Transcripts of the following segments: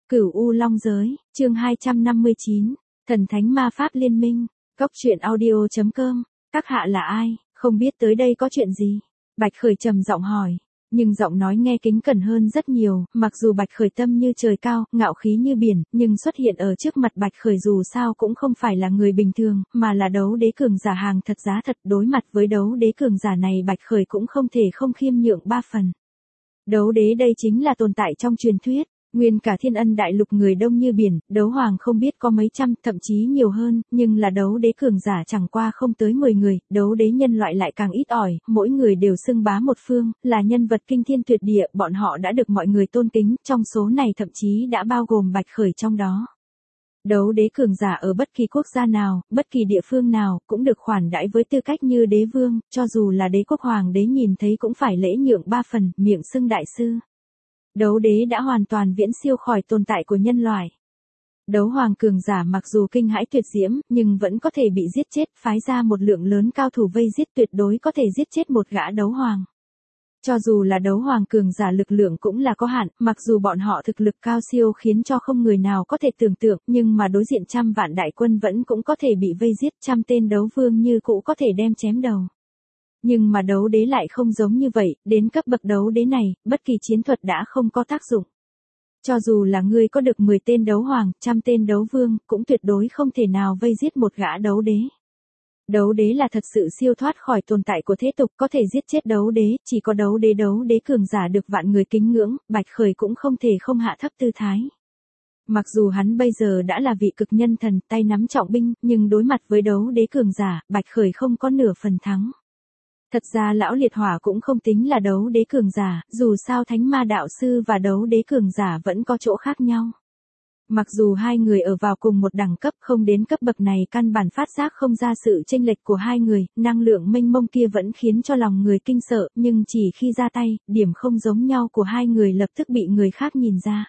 Cửu U Long Giới, chương 259, Thần Thánh Ma Pháp Liên Minh, Cốc truyện audio.com, các hạ là ai, không biết tới đây có chuyện gì? Bạch Khởi trầm giọng hỏi, nhưng giọng nói nghe kính cẩn hơn rất nhiều, mặc dù Bạch Khởi tâm như trời cao, ngạo khí như biển, nhưng xuất hiện ở trước mặt Bạch Khởi dù sao cũng không phải là người bình thường, mà là đấu đế cường giả hàng thật giá thật. Đối mặt với đấu đế cường giả này Bạch Khởi cũng không thể không khiêm nhượng ba phần. Đấu đế đây chính là tồn tại trong truyền thuyết. Nguyên cả Thiên Ân đại lục người đông như biển, đấu hoàng không biết có mấy trăm, thậm chí nhiều hơn, nhưng là đấu đế cường giả chẳng qua không tới 10 người, đấu đế nhân loại lại càng ít ỏi, mỗi người đều xưng bá một phương, là nhân vật kinh thiên tuyệt địa, bọn họ đã được mọi người tôn kính, trong số này thậm chí đã bao gồm Bạch Khởi trong đó. Đấu đế cường giả ở bất kỳ quốc gia nào, bất kỳ địa phương nào, cũng được khoản đãi với tư cách như đế vương, cho dù là đế quốc hoàng đế nhìn thấy cũng phải lễ nhượng ba phần, miệng xưng đại sư. Đấu đế đã hoàn toàn viễn siêu khỏi tồn tại của nhân loại. Đấu hoàng cường giả mặc dù kinh hãi tuyệt diễm, nhưng vẫn có thể bị giết chết, phái ra một lượng lớn cao thủ vây giết tuyệt đối có thể giết chết một gã đấu hoàng. Cho dù là đấu hoàng cường giả lực lượng cũng là có hạn, mặc dù bọn họ thực lực cao siêu khiến cho không người nào có thể tưởng tượng, nhưng mà đối diện trăm vạn đại quân vẫn cũng có thể bị vây giết, trăm tên đấu vương như cũ có thể đem chém đầu. Nhưng mà đấu đế lại không giống như vậy, đến cấp bậc đấu đế này, bất kỳ chiến thuật đã không có tác dụng. Cho dù là ngươi có được 10 tên đấu hoàng, trăm tên đấu vương, cũng tuyệt đối không thể nào vây giết một gã đấu đế. Đấu đế là thật sự siêu thoát khỏi tồn tại của thế tục, có thể giết chết đấu đế, chỉ có đấu đế cường giả được vạn người kính ngưỡng, Bạch Khởi cũng không thể không hạ thấp tư thái. Mặc dù hắn bây giờ đã là vị cực nhân thần, tay nắm trọng binh, nhưng đối mặt với đấu đế cường giả, Bạch Khởi không có nửa phần thắng. Thật ra lão liệt hỏa cũng không tính là đấu đế cường giả, dù sao thánh ma đạo sư và đấu đế cường giả vẫn có chỗ khác nhau. Mặc dù hai người ở vào cùng một đẳng cấp không đến cấp bậc này căn bản phát giác không ra sự chênh lệch của hai người, năng lượng mênh mông kia vẫn khiến cho lòng người kinh sợ, nhưng chỉ khi ra tay, điểm không giống nhau của hai người lập tức bị người khác nhìn ra.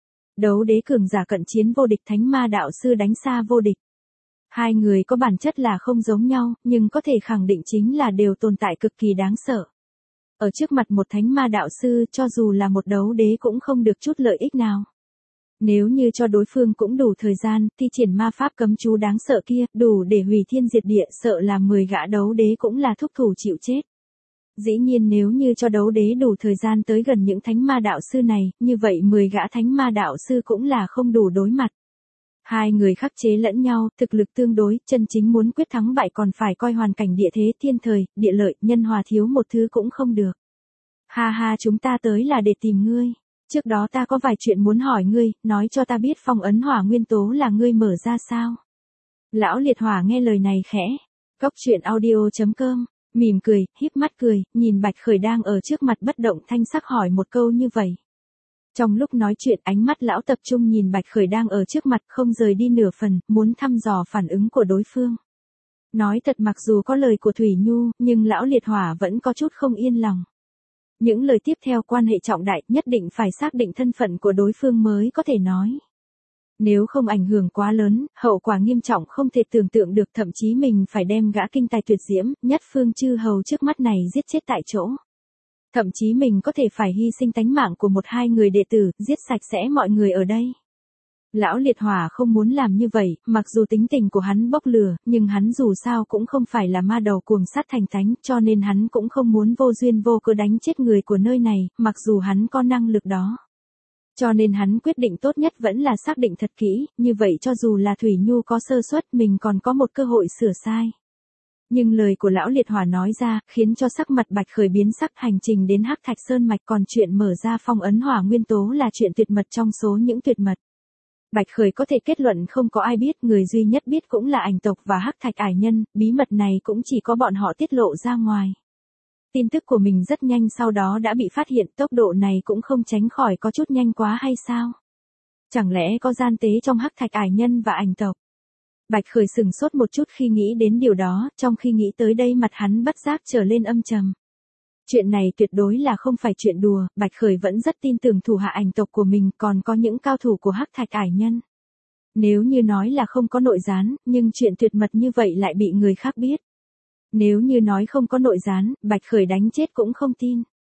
Đấu đế cường giả cận chiến vô địch, thánh ma đạo sư đánh xa vô địch. Hai người có bản chất là không giống nhau, nhưng có thể khẳng định chính là đều tồn tại cực kỳ đáng sợ. Ở trước mặt một thánh ma đạo sư, cho dù là một đấu đế cũng không được chút lợi ích nào. Nếu như cho đối phương cũng đủ thời gian, thi triển ma pháp cấm chú đáng sợ kia, đủ để hủy thiên diệt địa, sợ là 10 gã đấu đế cũng là thúc thủ chịu chết. Dĩ nhiên nếu như cho đấu đế đủ thời gian tới gần những thánh ma đạo sư này, như vậy 10 gã thánh ma đạo sư cũng là không đủ đối mặt. Hai người khắc chế lẫn nhau, thực lực tương đối, chân chính muốn quyết thắng bại còn phải coi hoàn cảnh địa thế, thiên thời, địa lợi, nhân hòa, thiếu một thứ cũng không được. Ha ha, chúng ta tới là để tìm ngươi. Trước đó ta có vài chuyện muốn hỏi ngươi, nói cho ta biết phong ấn hỏa nguyên tố là ngươi mở ra sao? Lão liệt hỏa nghe lời này khẽ. Cốc truyện audio.com, mỉm cười, híp mắt cười, nhìn Bạch Khởi đang ở trước mặt bất động thanh sắc hỏi một câu như vậy. Trong lúc nói chuyện ánh mắt lão tập trung nhìn Bạch Khởi đang ở trước mặt không rời đi nửa phần, muốn thăm dò phản ứng của đối phương. Nói thật mặc dù có lời của Thủy Nhu, nhưng lão liệt hỏa vẫn có chút không yên lòng. Những lời tiếp theo quan hệ trọng đại, nhất định phải xác định thân phận của đối phương mới có thể nói. Nếu không ảnh hưởng quá lớn, hậu quả nghiêm trọng không thể tưởng tượng được, thậm chí mình phải đem gã kinh tài tuyệt diễm, nhất phương chư hầu trước mắt này giết chết tại chỗ. Thậm chí mình có thể phải hy sinh tánh mạng của một hai người đệ tử, giết sạch sẽ mọi người ở đây. Lão liệt hỏa không muốn làm như vậy, mặc dù tính tình của hắn bốc lửa, nhưng hắn dù sao cũng không phải là ma đầu cuồng sát thành thánh, cho nên hắn cũng không muốn vô duyên vô cớ đánh chết người của nơi này, mặc dù hắn có năng lực đó. Cho nên hắn quyết định tốt nhất vẫn là xác định thật kỹ, như vậy cho dù là Thủy Nhu có sơ suất mình còn có một cơ hội sửa sai. Nhưng lời của lão liệt hỏa nói ra, khiến cho sắc mặt Bạch Khởi biến sắc. Hành trình đến Hắc Thạch Sơn Mạch, còn chuyện mở ra phong ấn hỏa nguyên tố là chuyện tuyệt mật trong số những tuyệt mật. Bạch Khởi có thể kết luận không có ai biết, người duy nhất biết cũng là ảnh tộc và Hắc Thạch ải nhân, bí mật này cũng chỉ có bọn họ tiết lộ ra ngoài. Tin tức của mình rất nhanh sau đó đã bị phát hiện, tốc độ này cũng không tránh khỏi có chút nhanh quá hay sao? Chẳng lẽ có gian tế trong Hắc Thạch ải nhân và ảnh tộc? Bạch Khởi sừng sốt một chút khi nghĩ đến điều đó, trong khi nghĩ tới đây mặt hắn bất giác trở lên âm trầm. Chuyện này tuyệt đối là không phải chuyện đùa, Bạch Khởi vẫn rất tin tưởng thủ hạ ảnh tộc của mình còn có những cao thủ của Hắc Thạch ải nhân. Nếu như nói là không có nội gián, nhưng chuyện tuyệt mật như vậy lại bị người khác biết. Nếu như nói không có nội gián, Bạch Khởi đánh chết cũng không tin.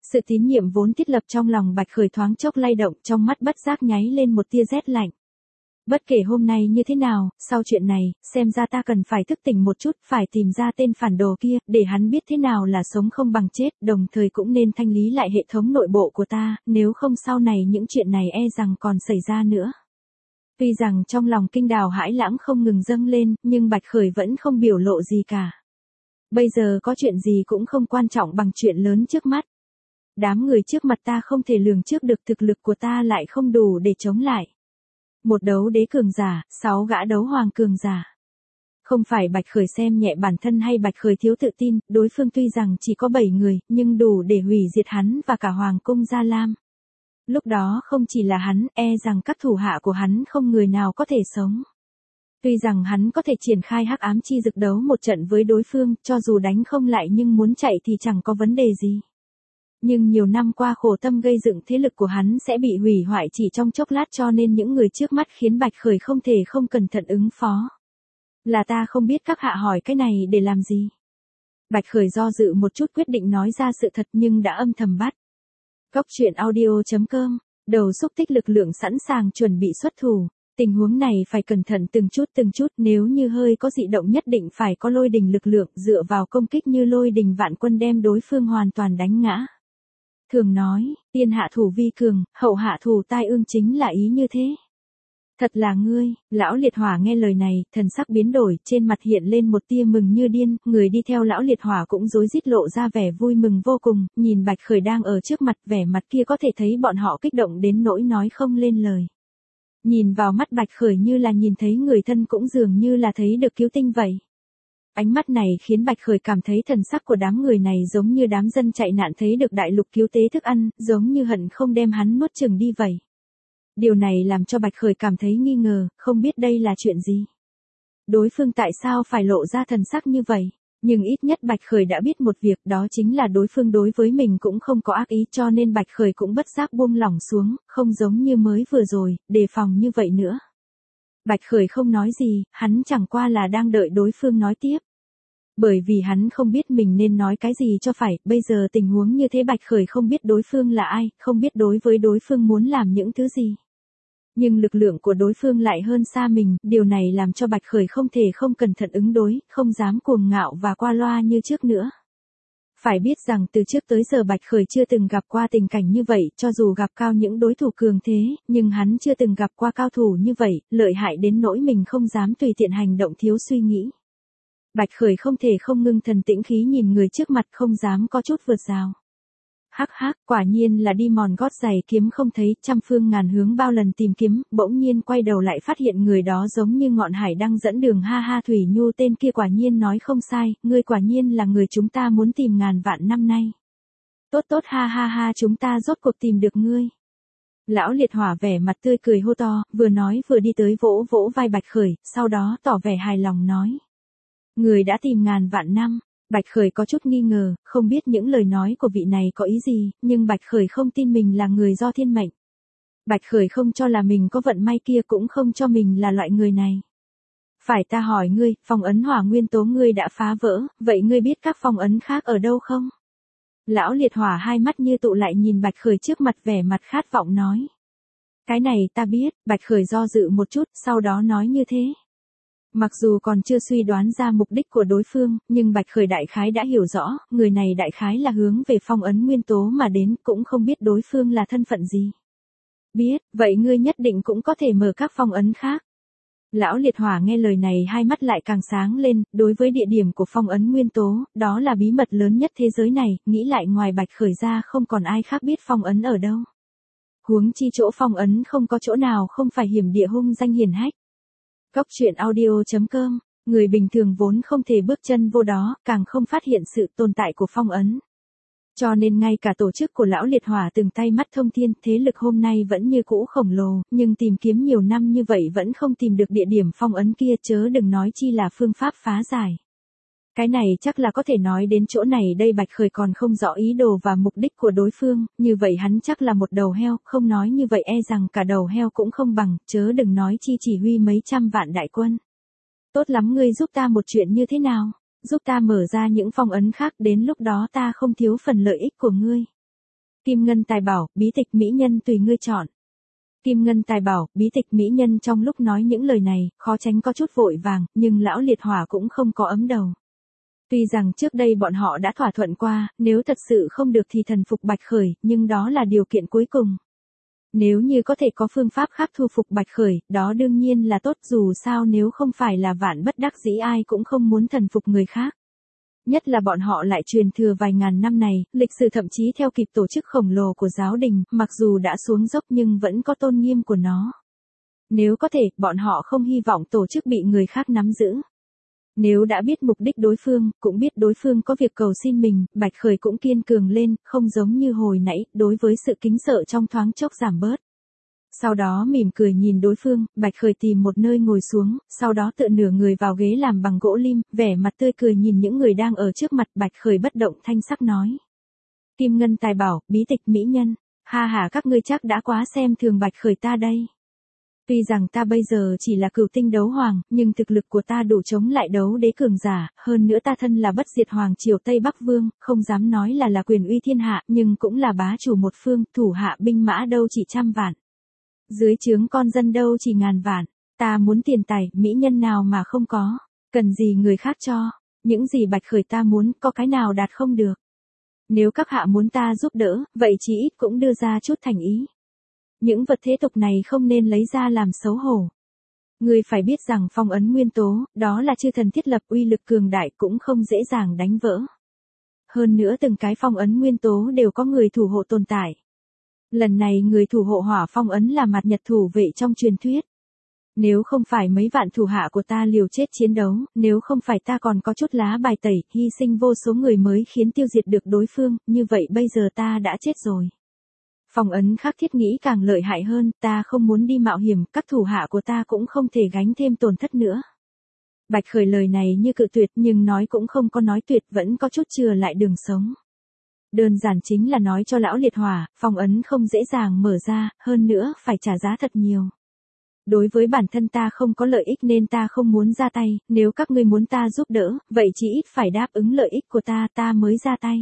Sự tín nhiệm vốn thiết lập trong lòng Bạch Khởi thoáng chốc lay động, trong mắt bất giác nháy lên một tia rét lạnh. Bất kể hôm nay như thế nào, sau chuyện này, xem ra ta cần phải thức tỉnh một chút, phải tìm ra tên phản đồ kia, để hắn biết thế nào là sống không bằng chết, đồng thời cũng nên thanh lý lại hệ thống nội bộ của ta, nếu không sau này những chuyện này e rằng còn xảy ra nữa. Tuy rằng trong lòng kinh đào hãi lãng không ngừng dâng lên, nhưng Bạch Khởi vẫn không biểu lộ gì cả. Bây giờ có chuyện gì cũng không quan trọng bằng chuyện lớn trước mắt. Đám người trước mặt ta không thể lường trước được, thực lực của ta lại không đủ để chống lại. Một đấu đế cường giả, 6 gã đấu hoàng cường giả. Không phải Bạch Khởi xem nhẹ bản thân hay Bạch Khởi thiếu tự tin, đối phương tuy rằng chỉ có 7 người, nhưng đủ để hủy diệt hắn và cả Hoàng cung Gia Lam. Lúc đó không chỉ là hắn, e rằng các thủ hạ của hắn không người nào có thể sống. Tuy rằng hắn có thể triển khai hắc ám chi dực đấu một trận với đối phương, cho dù đánh không lại nhưng muốn chạy thì chẳng có vấn đề gì. Nhưng nhiều năm qua khổ tâm gây dựng thế lực của hắn sẽ bị hủy hoại chỉ trong chốc lát, cho nên những người trước mắt khiến Bạch Khởi không thể không cẩn thận ứng phó. Là ta không biết, các hạ hỏi cái này để làm gì? Bạch Khởi do dự một chút quyết định nói ra sự thật nhưng đã âm thầm bắt. Cốc truyện audio.com, đầu xúc tích lực lượng sẵn sàng chuẩn bị xuất thủ. Tình huống này phải cẩn thận từng chút, nếu như hơi có dị động nhất định phải có lôi đình lực lượng dựa vào công kích như lôi đình vạn quân đem đối phương hoàn toàn đánh ngã. Thường nói, tiên hạ thủ vi cường, hậu hạ thủ tai ương chính là ý như thế. Thật là ngươi, lão liệt hỏa nghe lời này, thần sắc biến đổi, trên mặt hiện lên một tia mừng như điên, người đi theo lão liệt hỏa cũng rối rít lộ ra vẻ vui mừng vô cùng, nhìn Bạch Khởi đang ở trước mặt, vẻ mặt kia có thể thấy bọn họ kích động đến nỗi nói không lên lời. Nhìn vào mắt Bạch Khởi như là nhìn thấy người thân, cũng dường như là thấy được cứu tinh vậy. Ánh mắt này khiến Bạch Khởi cảm thấy thần sắc của đám người này giống như đám dân chạy nạn thấy được đại lục cứu tế thức ăn, giống như hận không đem hắn nuốt chửng đi vậy. Điều này làm cho Bạch Khởi cảm thấy nghi ngờ, không biết đây là chuyện gì. Đối phương tại sao phải lộ ra thần sắc như vậy? Nhưng ít nhất Bạch Khởi đã biết một việc, đó chính là đối phương đối với mình cũng không có ác ý, cho nên Bạch Khởi cũng bất giác buông lỏng xuống, không giống như mới vừa rồi, đề phòng như vậy nữa. Bạch Khởi không nói gì, hắn chẳng qua là đang đợi đối phương nói tiếp. Bởi vì hắn không biết mình nên nói cái gì cho phải, bây giờ tình huống như thế Bạch Khởi không biết đối phương là ai, không biết đối với đối phương muốn làm những thứ gì. Nhưng lực lượng của đối phương lại hơn xa mình, điều này làm cho Bạch Khởi không thể không cẩn thận ứng đối, không dám cuồng ngạo và qua loa như trước nữa. Phải biết rằng từ trước tới giờ Bạch Khởi chưa từng gặp qua tình cảnh như vậy, cho dù gặp cao những đối thủ cường thế, nhưng hắn chưa từng gặp qua cao thủ như vậy, lợi hại đến nỗi mình không dám tùy tiện hành động thiếu suy nghĩ. Bạch Khởi không thể không ngưng thần tĩnh khí nhìn người trước mặt, không dám có chút vượt rào. Hắc hắc, quả nhiên là đi mòn gót giày kiếm không thấy, trăm phương ngàn hướng bao lần tìm kiếm, bỗng nhiên quay đầu lại phát hiện người đó giống như ngọn hải đăng dẫn đường, ha ha. Thủy Nhu tên kia quả nhiên nói không sai, ngươi quả nhiên là người chúng ta muốn tìm ngàn vạn năm nay. Tốt tốt, ha ha ha, chúng ta rốt cuộc tìm được ngươi. Lão liệt hỏa vẻ mặt tươi cười hô to, vừa nói vừa đi tới vỗ vỗ vai Bạch Khởi, sau đó tỏ vẻ hài lòng nói. Người đã tìm ngàn vạn năm. Bạch Khởi có chút nghi ngờ, không biết những lời nói của vị này có ý gì, nhưng Bạch Khởi không tin mình là người do thiên mệnh. Bạch Khởi không cho là mình có vận may kia, cũng không cho mình là loại người này. Phải, ta hỏi ngươi, phong ấn hỏa nguyên tố ngươi đã phá vỡ, vậy ngươi biết các phong ấn khác ở đâu không? Lão liệt hỏa hai mắt như tụ lại nhìn Bạch Khởi trước mặt, vẻ mặt khát vọng nói. Cái này ta biết. Bạch Khởi do dự một chút, sau đó nói như thế. Mặc dù còn chưa suy đoán ra mục đích của đối phương, nhưng Bạch Khởi đại khái đã hiểu rõ, người này đại khái là hướng về phong ấn nguyên tố mà đến, cũng không biết đối phương là thân phận gì. Biết, vậy ngươi nhất định cũng có thể mở các phong ấn khác. Lão liệt hỏa nghe lời này hai mắt lại càng sáng lên, đối với địa điểm của phong ấn nguyên tố, đó là bí mật lớn nhất thế giới này, nghĩ lại ngoài Bạch Khởi ra không còn ai khác biết phong ấn ở đâu. Huống chi chỗ phong ấn không có chỗ nào không phải hiểm địa hung danh hiển hách. Cốc truyện audio.com, người bình thường vốn không thể bước chân vô đó, càng không phát hiện sự tồn tại của phong ấn. Cho nên ngay cả tổ chức của lão liệt hỏa từng tay mắt thông thiên, thế lực hôm nay vẫn như cũ khổng lồ, nhưng tìm kiếm nhiều năm như vậy vẫn không tìm được địa điểm phong ấn kia, chớ đừng nói chi là phương pháp phá giải. Cái này chắc là có thể nói đến chỗ này đây. Bạch Khởi còn không rõ ý đồ và mục đích của đối phương, như vậy hắn chắc là một đầu heo, không nói như vậy e rằng cả đầu heo cũng không bằng, chớ đừng nói chi chỉ huy mấy trăm vạn đại quân. Tốt lắm, ngươi giúp ta một chuyện như thế nào? Giúp ta mở ra những phong ấn khác, đến lúc đó ta không thiếu phần lợi ích của ngươi. Kim Ngân Tài bảo, bí tịch mỹ nhân tùy ngươi chọn. Kim Ngân Tài bảo, bí tịch mỹ nhân trong lúc nói những lời này, khó tránh có chút vội vàng, nhưng lão liệt hỏa cũng không có ấm đầu. Tuy rằng trước đây bọn họ đã thỏa thuận qua, nếu thật sự không được thì thần phục Bạch Khởi, nhưng đó là điều kiện cuối cùng. Nếu như có thể có phương pháp khác thu phục Bạch Khởi, đó đương nhiên là tốt, dù sao nếu không phải là vạn bất đắc dĩ ai cũng không muốn thần phục người khác. Nhất là bọn họ lại truyền thừa vài ngàn năm này, lịch sử thậm chí theo kịp tổ chức khổng lồ của giáo đình, mặc dù đã xuống dốc nhưng vẫn có tôn nghiêm của nó. Nếu có thể, bọn họ không hy vọng tổ chức bị người khác nắm giữ. Nếu đã biết mục đích đối phương, cũng biết đối phương có việc cầu xin mình, Bạch Khởi cũng kiên cường lên, không giống như hồi nãy, đối với sự kính sợ trong thoáng chốc giảm bớt. Sau đó mỉm cười nhìn đối phương, Bạch Khởi tìm một nơi ngồi xuống, sau đó tựa nửa người vào ghế làm bằng gỗ lim, vẻ mặt tươi cười nhìn những người đang ở trước mặt. Bạch Khởi bất động thanh sắc nói. Kim Ngân Tài bảo, bí tịch mỹ nhân, ha ha, các ngươi chắc đã quá xem thường Bạch Khởi ta đây. Tuy rằng ta bây giờ chỉ là cửu tinh đấu hoàng, nhưng thực lực của ta đủ chống lại đấu đế cường giả, hơn nữa ta thân là bất diệt hoàng triều Tây Bắc Vương, không dám nói là quyền uy thiên hạ, nhưng cũng là bá chủ một phương, thủ hạ binh mã đâu chỉ trăm vạn. Dưới trướng con dân đâu chỉ ngàn vạn, ta muốn tiền tài, mỹ nhân nào mà không có, cần gì người khác cho, những gì Bạch Khởi ta muốn, có cái nào đạt không được. Nếu các hạ muốn ta giúp đỡ, vậy chí ít cũng đưa ra chút thành ý. Những vật thế tục này không nên lấy ra làm xấu hổ. Ngươi phải biết rằng phong ấn nguyên tố, đó là chư thần thiết lập, uy lực cường đại cũng không dễ dàng đánh vỡ. Hơn nữa từng cái phong ấn nguyên tố đều có người thủ hộ tồn tại. Lần này người thủ hộ hỏa phong ấn là Mạt Nhật thủ vệ trong truyền thuyết. Nếu không phải mấy vạn thủ hạ của ta liều chết chiến đấu, nếu không phải ta còn có chút lá bài tẩy, hy sinh vô số người mới khiến tiêu diệt được đối phương, như vậy bây giờ ta đã chết rồi. Phong ấn khắc thiết nghĩ càng lợi hại hơn, ta không muốn đi mạo hiểm, các thủ hạ của ta cũng không thể gánh thêm tổn thất nữa. Bạch Khởi lời này như cự tuyệt nhưng nói cũng không có nói tuyệt, vẫn có chút chừa lại đường sống. Đơn giản chính là nói cho lão liệt hỏa, phong ấn không dễ dàng mở ra, hơn nữa phải trả giá thật nhiều. Đối với bản thân ta không có lợi ích nên ta không muốn ra tay, nếu các ngươi muốn ta giúp đỡ, vậy chỉ ít phải đáp ứng lợi ích của ta mới ra tay.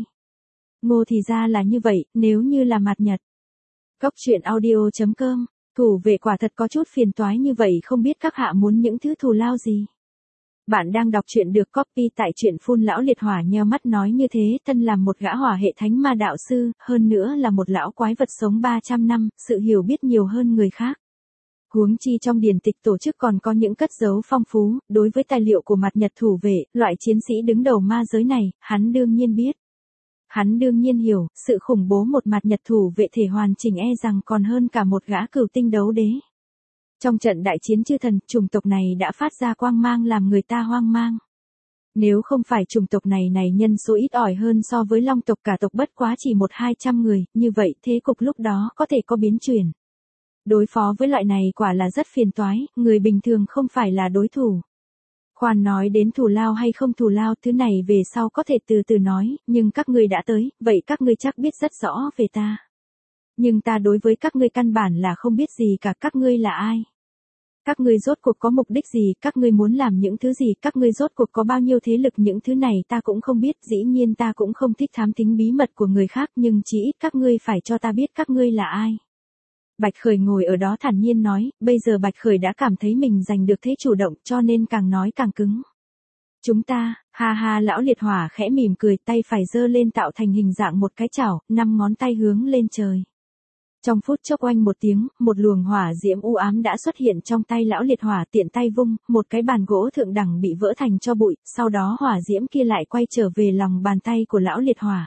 Ngô thì ra là như vậy, nếu như là Mạt Nhật. Cốc truyện audio.com, thủ vệ quả thật có chút phiền toái như vậy, không biết các hạ muốn những thứ thù lao gì. Bạn đang đọc truyện được copy tại truyện phun. Lão liệt hỏa nheo mắt nói như thế, thân làm một gã hỏa hệ thánh ma đạo sư, hơn nữa là một lão quái vật sống 300 năm, sự hiểu biết nhiều hơn người khác. Huống chi trong điển tịch tổ chức còn có những cất giấu phong phú, đối với tài liệu của Mạt Nhật thủ vệ, loại chiến sĩ đứng đầu ma giới này, hắn đương nhiên biết. Hắn đương nhiên hiểu, sự khủng bố một Mạt Nhật thủ vệ thể hoàn chỉnh e rằng còn hơn cả một gã cửu tinh đấu đế. Trong trận đại chiến chư thần, chủng tộc này đã phát ra quang mang làm người ta hoang mang. Nếu không phải chủng tộc này nhân số ít ỏi hơn so với long tộc, cả tộc bất quá chỉ 100-200 người, như vậy thế cục lúc đó có thể có biến chuyển. Đối phó với loại này quả là rất phiền toái, người bình thường không phải là đối thủ. Khoan nói đến thù lao hay không thù lao, thứ này về sau có thể từ từ nói, nhưng các ngươi đã tới, vậy các ngươi chắc biết rất rõ về ta. Nhưng ta đối với các ngươi căn bản là không biết gì cả, các ngươi là ai? Các ngươi rốt cuộc có mục đích gì, các ngươi muốn làm những thứ gì, các ngươi rốt cuộc có bao nhiêu thế lực, những thứ này ta cũng không biết, dĩ nhiên ta cũng không thích thám thính bí mật của người khác, nhưng chí ít các ngươi phải cho ta biết các ngươi là ai. Bạch Khởi ngồi ở đó thản nhiên nói, bây giờ Bạch Khởi đã cảm thấy mình giành được thế chủ động cho nên càng nói càng cứng. Chúng ta, ha ha, lão liệt hỏa khẽ mỉm cười, tay phải giơ lên tạo thành hình dạng một cái chảo, 5 ngón tay hướng lên trời. Trong phút chốc oanh một tiếng, một luồng hỏa diễm u ám đã xuất hiện trong tay lão liệt hỏa, tiện tay vung, một cái bàn gỗ thượng đẳng bị vỡ thành tro bụi, sau đó hỏa diễm kia lại quay trở về lòng bàn tay của lão liệt hỏa.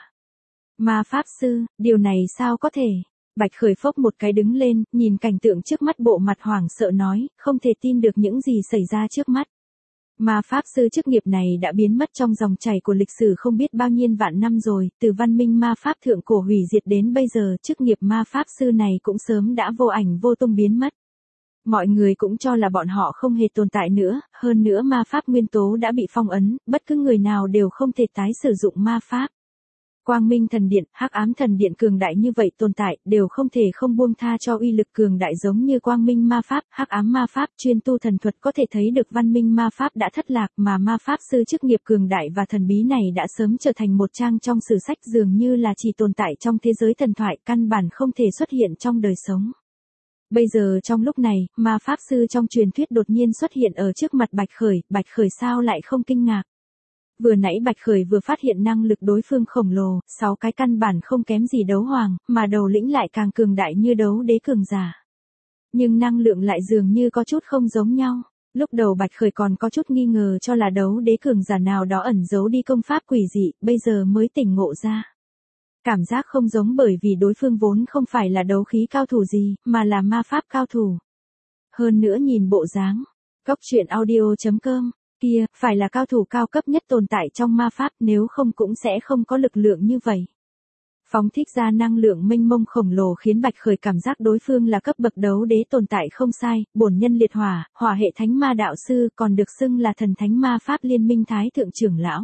Ma pháp sư, điều này sao có thể? Bạch Khởi phốc một cái đứng lên, nhìn cảnh tượng trước mắt bộ mặt hoảng sợ nói, không thể tin được những gì xảy ra trước mắt. Ma pháp sư chức nghiệp này đã biến mất trong dòng chảy của lịch sử không biết bao nhiêu vạn năm rồi, từ văn minh ma pháp thượng cổ hủy diệt đến bây giờ, chức nghiệp ma pháp sư này cũng sớm đã vô ảnh vô tung biến mất. Mọi người cũng cho là bọn họ không hề tồn tại nữa, hơn nữa ma pháp nguyên tố đã bị phong ấn, bất cứ người nào đều không thể tái sử dụng ma pháp. Quang Minh Thần Điện, Hắc Ám Thần Điện cường đại như vậy tồn tại, đều không thể không buông tha cho uy lực cường đại giống như Quang Minh ma pháp, Hắc Ám ma pháp, chuyên tu thần thuật có thể thấy được văn minh ma pháp đã thất lạc mà ma pháp sư chức nghiệp cường đại và thần bí này đã sớm trở thành một trang trong sử sách dường như là chỉ tồn tại trong thế giới thần thoại, căn bản không thể xuất hiện trong đời sống. Bây giờ trong lúc này, ma pháp sư trong truyền thuyết đột nhiên xuất hiện ở trước mặt Bạch Khởi sao lại không kinh ngạc. Vừa nãy Bạch Khởi vừa phát hiện năng lực đối phương khổng lồ, 6 cái căn bản không kém gì đấu hoàng, mà đầu lĩnh lại càng cường đại như đấu đế cường giả. Nhưng năng lượng lại dường như có chút không giống nhau. Lúc đầu Bạch Khởi còn có chút nghi ngờ cho là đấu đế cường giả nào đó ẩn giấu đi công pháp quỷ dị, bây giờ mới tỉnh ngộ ra. Cảm giác không giống bởi vì đối phương vốn không phải là đấu khí cao thủ gì, mà là ma pháp cao thủ. Hơn nữa nhìn bộ dáng, Cốc truyện audio.com, kia, phải là cao thủ cao cấp nhất tồn tại trong ma pháp, nếu không cũng sẽ không có lực lượng như vậy. Phóng thích ra năng lượng mênh mông khổng lồ khiến Bạch Khởi cảm giác đối phương là cấp bậc đấu đế tồn tại không sai, bổn nhân liệt hỏa, hỏa hệ thánh ma đạo sư, còn được xưng là thần thánh ma pháp liên minh thái thượng trưởng lão.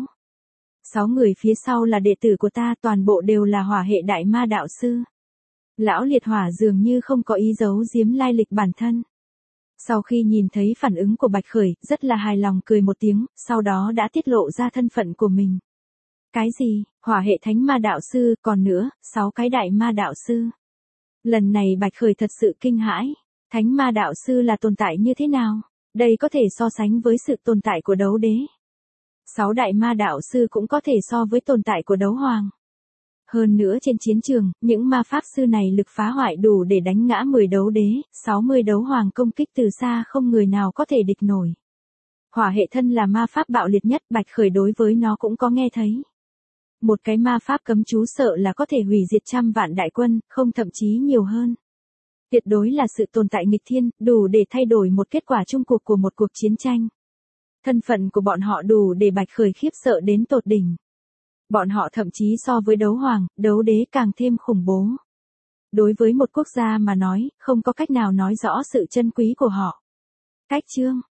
6 người phía sau là đệ tử của ta, toàn bộ đều là hỏa hệ đại ma đạo sư. Lão liệt hỏa dường như không có ý giấu giếm lai lịch bản thân. Sau khi nhìn thấy phản ứng của Bạch Khởi, rất là hài lòng cười một tiếng, sau đó đã tiết lộ ra thân phận của mình. Cái gì, hỏa hệ thánh ma đạo sư, còn nữa, 6 cái đại ma đạo sư. Lần này Bạch Khởi thật sự kinh hãi, thánh ma đạo sư là tồn tại như thế nào? Đây có thể so sánh với sự tồn tại của đấu đế. 6 đại ma đạo sư cũng có thể so với tồn tại của đấu hoàng. Hơn nữa trên chiến trường, những ma pháp sư này lực phá hoại đủ để đánh ngã 10 đấu đế, 60 đấu hoàng công kích từ xa không người nào có thể địch nổi. Hỏa hệ thân là ma pháp bạo liệt nhất, Bạch Khởi đối với nó cũng có nghe thấy. Một cái ma pháp cấm chú sợ là có thể hủy diệt trăm vạn đại quân, không thậm chí nhiều hơn. Tuyệt đối là sự tồn tại nghịch thiên, đủ để thay đổi một kết quả chung cuộc của một cuộc chiến tranh. Thân phận của bọn họ đủ để Bạch Khởi khiếp sợ đến tột đỉnh. Bọn họ thậm chí so với đấu hoàng, đấu đế càng thêm khủng bố. Đối với một quốc gia mà nói, không có cách nào nói rõ sự chân quý của họ. Cách chương